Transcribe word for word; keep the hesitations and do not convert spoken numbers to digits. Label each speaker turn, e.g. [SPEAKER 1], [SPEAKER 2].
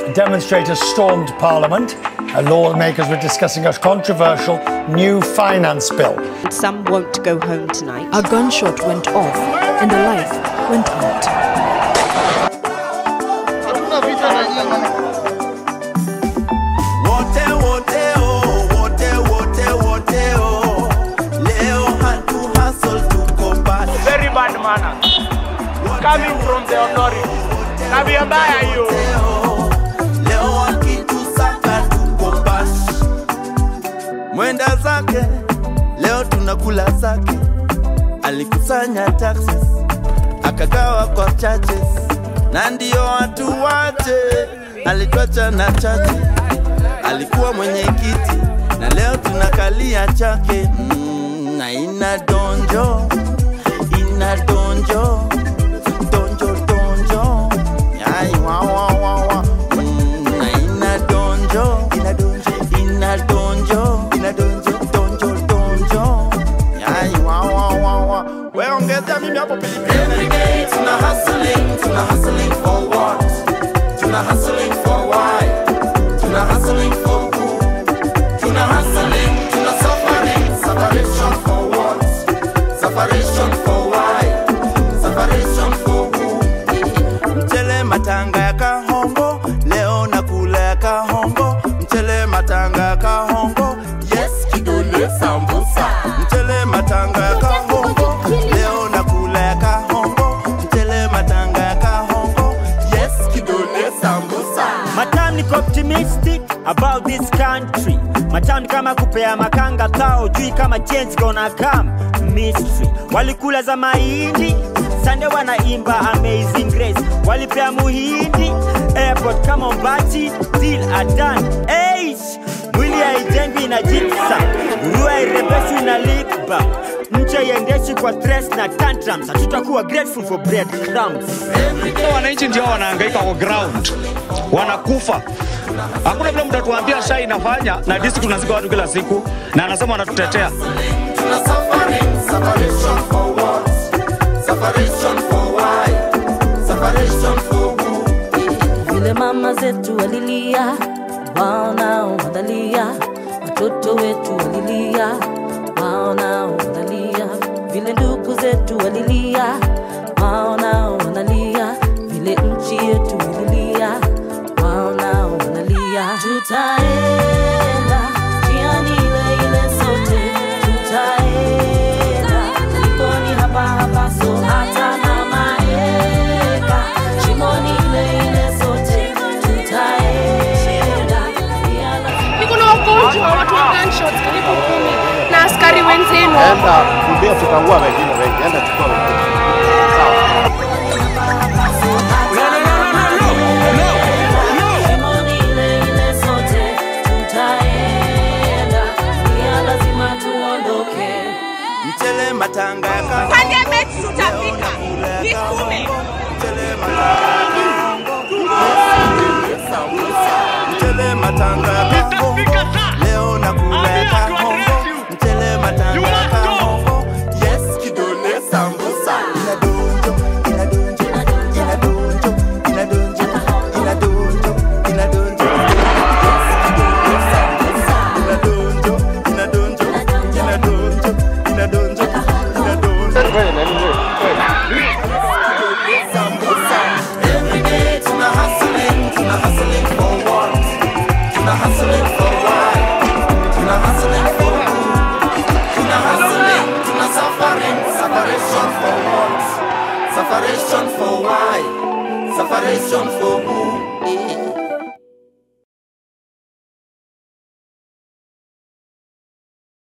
[SPEAKER 1] demonstrators stormed Parliament. Uh, lawmakers were discussing a controversial new finance bill.
[SPEAKER 2] Some won't go home tonight.
[SPEAKER 3] A gunshot went off and a life went out.
[SPEAKER 4] Very bad manners coming from the authorities. Tabia mbaya hiyo.
[SPEAKER 5] Mwenda zake, leo tunakula zake. Alikusanya taxes, akagawa kwa churches. Na ndio watu wache, alituacha na chache. Alikuwa mwenye kiti, na leo tunakalia chake. Mm, na ina donjo, ina donjo, donjo donjo. Yai wa wa wa wa. Mm, na ina donjo, ina donjo, ina donjo, ina donjo, donjo donjo. Yai wa wa wa wa. Wewe ongeza mimi hapo pilipili. Every day tuna hustling, tuna hustling for what? Tuna hustling for why? Tuna hustling for who? Tuna hustling, tuna suffering, separation for what? Separation for why? Separation for who? Mchele matanga ya kahongo, leo nakula ya kahongo. Mchele matanga ya kahongo, yes kidole sambusa. Mchele matanga ya kahongo, leo nakula ya kahongo. Mchele matanga ya kahongo, yes kidole sambusa.
[SPEAKER 6] Matam niko optimistic about this country. Matam kama kupea makanga tao, jui kama change gonna come. Mystery walikula za mahindi, Sunday wanaimba amazing grace. Walipea muhindi, airport kama mbati, deal are done. Eish, mwili haijengwi na gypsum, nguruwe hairebeshwi na lip balm. Nche yendeshi kwa stress na tantrums, hatutakuwa grateful for breadcrumbs.
[SPEAKER 7] Wananchi ndio wanahangaika kwa ground, wanakufa. Hakuna vile mtatuambia sha inafanya na district tunazika watu kila siku na anasema wanatutetea.
[SPEAKER 5] Separation for what? Separation for why? Separation for who?
[SPEAKER 8] Vile mama zetu walilia, wao nao wanalia. Watoto wetu walilia, wao nao wanalia. Vile ndugu zetu walilia, wao nao wanalia. Vile nchi yetu walilia, wao nao wanalia. Tutaenda jiani ile ile sote, tutaenda jikoni hapa hapa so hata mama eka. Shimoni ile ile sote, tutaenda.
[SPEAKER 9] Niko na wagonjwa, watu wa gunshots karibu kumi na askari wenzenu.
[SPEAKER 10] Enda kumbia tukangua wengine wengi, enda chukua wengine. Sawa.
[SPEAKER 5] Mchele matanga ya kahongo,
[SPEAKER 9] pande mechi tutapika nikume.
[SPEAKER 5] Mchele matanga ya kahongo, mchele matanga ya kahongo, leo nakula ya kahongo. Mchele matanga ya kahongo, yes kidole sambusa. Ina donjo, ina donjo, ina donjo, ina donjo, ina donjo, ina donjo. Yes kidole sambusa. Ina donjo, ina donjo, ina donjo, ina donjo, ina donjo. Every day tuna hustling, tuna hustling for what? Tuna hustling for why? Tuna hustling for who? Tuna hustling, tuna suffering, separation for what? Separation for why? Separation for who?